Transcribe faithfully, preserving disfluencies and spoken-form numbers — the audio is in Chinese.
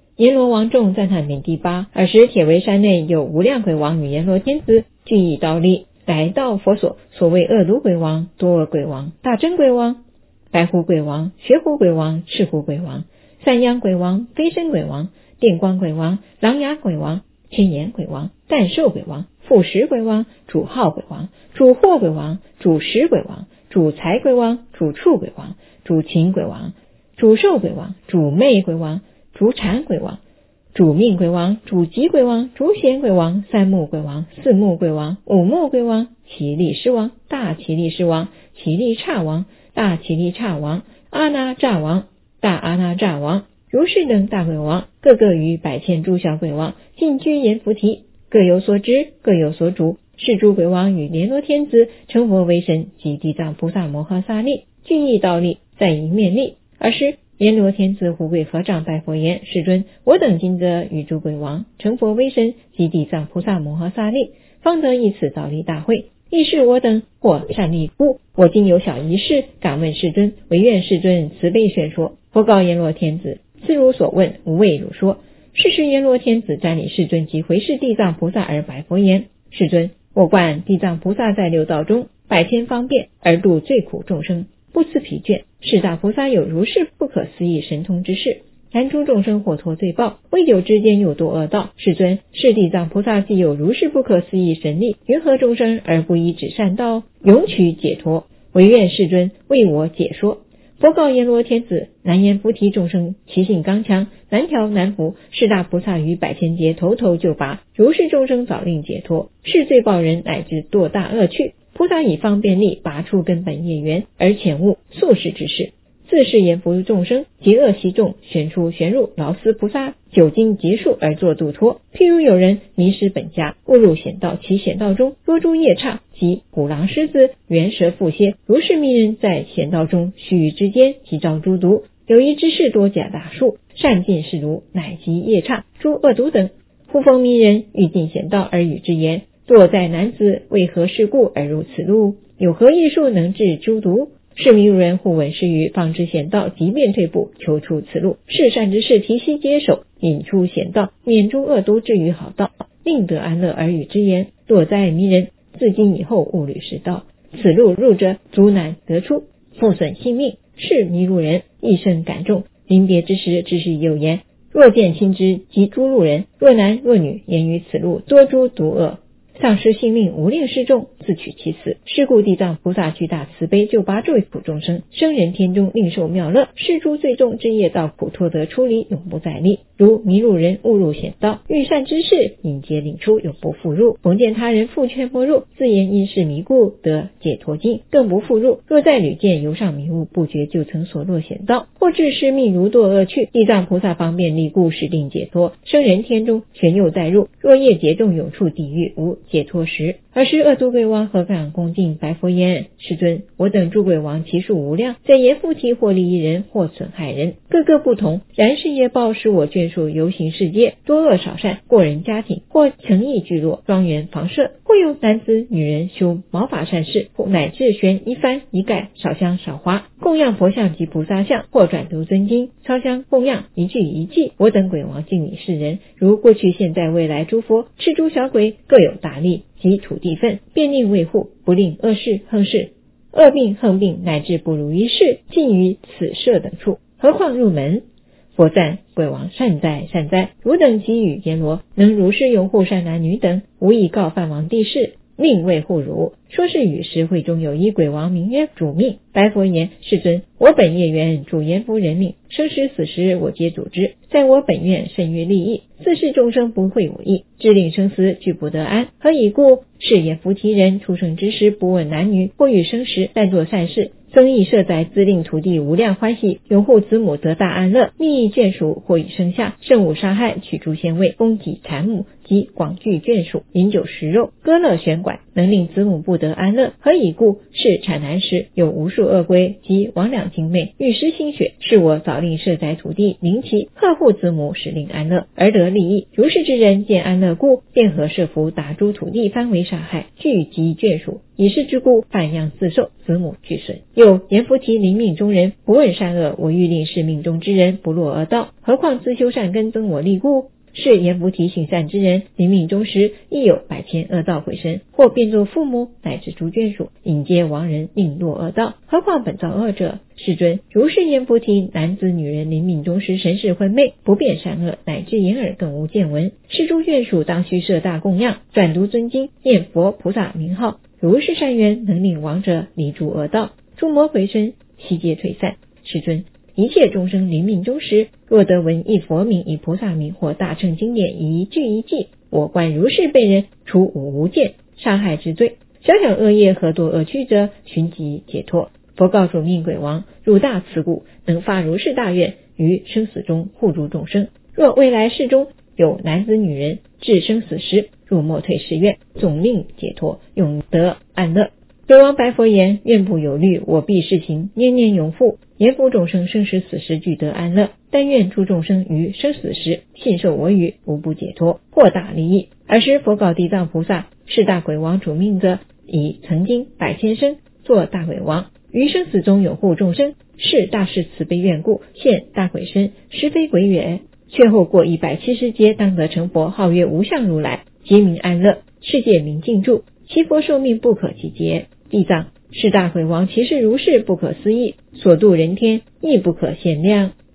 阎罗王众赞叹名第八。尔时铁围山内有无量鬼王与阎罗天子俱以道力来到佛所，所谓恶毒鬼王、多恶鬼王、大真鬼王、白虎鬼王、血虎鬼王、赤虎鬼王、三阳鬼王、飞身鬼王、电光鬼王、狼牙鬼王、千眼鬼王、诞寿鬼王、富食鬼王、主号鬼王、主祸鬼王、主食鬼王、主财鬼王、主畜鬼王、主禽鬼王、主寿鬼王、主魅鬼王、主产鬼王、主命鬼王、主吉鬼王、主显鬼王、三目鬼王、四目鬼王、五目鬼王、奇力士王、大奇力士王、奇力刹王、大奇力刹王、阿那扎王、大阿那扎王、如是等大鬼王，各个与百千诸小鬼王尽居阎浮提，各有所知，各有所主。是诸鬼王与阎罗天子成佛为神，及地藏菩萨摩诃萨力，俱以道力，在一面力。尔时阎罗天子胡跪合掌拜佛言：世尊，我等今则与诸鬼王成佛为神，及地藏菩萨摩诃萨力，方得一此道力大会。亦是我等或善力故，我今有小一事，敢问世尊，唯愿世尊慈悲宣说。佛告阎罗天子：次如所问，无畏汝说。是时阎罗天子瞻礼世尊及回视地藏菩萨而白佛言：世尊，我观地藏菩萨在六道中百千方便而度最苦众生，不辞疲倦。是大菩萨有如是不可思议神通之事，然诸众生或脱罪报，未久之间又堕恶道。世尊，是地藏菩萨既有如是不可思议神力，云何众生而不依止善道，永取解脱？唯愿世尊为我解说。佛告阎罗天子：南阎浮提众生其性刚强，难调难服，是大菩萨于百千劫头头就拔，如是众生早令解脱，是罪报人乃至堕大恶趣。菩萨以方便力拔出根本业缘，而遣悟宿世之事。自是阎浮众生结恶习众，旋出旋入，劳斯菩萨久经劫数而作度脱。譬如有人迷失本家，误入险道，其险道中多诸夜叉及虎狼狮子、猿蛇蝮蝎，如是迷人在险道中须臾之间即招诸毒。有一之士多假大树，善尽是毒，乃及夜叉、诸恶毒等。忽逢迷人欲尽险道，而与之言：堕在男子为何事故而入此路？有何异术能治诸毒？是迷路人互闻是语，方知险道，即便退步，求出此路。是善之士提膝接手，引出险道，免诸恶毒，至于好道，令得安乐，而与之言：堕在迷人，自今以后勿履是道，此路入者足难得出，复损性命。是迷路人一生感重，临别之时，只是有言：若见亲之及诸路人，若男若女，言于此路多诸毒恶，丧失性命，无令示众，自取其死。是故地藏菩萨具大慈悲，救拔诸苦众生，生人天中，令受妙乐，是诸最重之业道苦脱得出离，永不再历。如迷路人误入险道，遇善之事，引劫领出，永不复入。逢见他人复劝不入，自言因是迷故，得解脱尽，更不复入。若再屡见由上迷雾，不觉就曾所落险道，或致失命如堕恶趣，地藏菩萨方便力故，使定解脱，生人天中，旋又再入。若业劫重，永处地狱，无解脱时。尔时恶毒鬼王合掌恭敬白佛言：世尊，我等诸鬼王其数无量，在阎浮提或利益人，或损害人，各个不同。然是业报使我眷属游行世界，多恶少善，过人家庭，或诚意聚落、庄园房舍，或有男子女人修毛发善事，或乃至悬一幡一盖，少香少花，供养佛像及菩萨像，或转读尊经，烧香供养，一句一记。我等鬼王敬礼世人，如过去现在未来诸佛，是诸小鬼各有大力及土地分，便令维护，不令恶事横事、恶病横病乃至不如意事尽于此舍等处，何况入门？佛赞：鬼王善哉善哉，汝等给予阎罗，能如是拥护善男女等，无以告犯王帝释，令为护汝。说是语时，会中有一鬼王名曰主命，白佛言：世尊，我本业缘主阎浮人命，生时死时我皆主之，在我本愿甚于利益，自是众生不会我意，致令生死俱不得安。何以故？是阎浮提人出生之时，不问男女，或欲生时，但作善事，增益设宰，自令土地无量欢喜，拥护子母得大安乐，利益眷属，或与生下，甚勿杀害，取诸先位，供给产母， 及广聚眷属，饮酒食肉，歌乐弦管，能令子母不得安乐。何以故？是产难时有无数恶龟及魍魉精魅，欲失心血，是我早令设宅土地，灵其呵护子母，使令安乐，而得利益。如是之人见安乐故，便合设伏打诸土地，番为杀害，聚集眷属。以是之故，反样自受，子母俱损。又阎浮提临命中人，不问善恶，我欲令是命中之人不落恶道，何况自修善根增我力故？是阎浮提行善之人，临命终时亦有百千恶道鬼神，或变作父母，乃至诸眷属，引接亡人，令落恶道。何况本造恶者？世尊，如是阎浮提男子女人临命终时神识昏昧，不辨善恶，乃至眼耳更无见闻。是诸眷属当须设大供养，转读尊经，念佛菩萨名号，如是善缘，能令亡者离诸恶道，诸魔鬼神悉皆退散。世尊，一切众生临命终时，若得闻一佛名、一菩萨名或大乘经典一句一记，我观如是被人除五无间杀害之罪，小小恶业何多恶趣者，寻即解脱。佛告主命鬼王，汝大慈故，能发如是大愿，于生死中护助众生。若未来世中有男子女人至生死时，汝莫退誓愿，总令解脱，永得安乐。鬼王白佛言：愿不有虑，我必施行，念念永护，严福众生生死死时俱得安乐。但愿诸众生于生死时信受我语，无不解脱，获大利益。尔时佛告地藏菩萨：是大鬼王主命者，已曾经百千生做大鬼王，于生死中永护众生，是大士慈悲愿故，现大鬼身，实非鬼也。却后过一百七十劫，当得成佛，号曰无相如来，即名安乐，世界名净住，其佛寿命不可计劫。地藏，是大鬼王其事如是不可思议，所度人天亦不可限量。